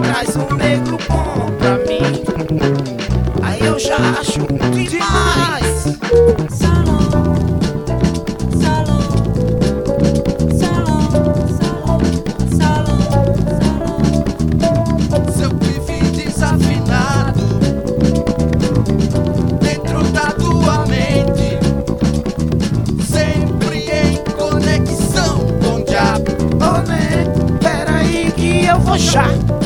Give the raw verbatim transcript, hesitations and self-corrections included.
traz um negro bom pra mim. Aí eu já acho demais. Salão, salão, salão, salão, salão, salão. Seu pife desafinado dentro da tua mente, sempre em conexão com o diabo. Ô, né? Peraí que eu vou já.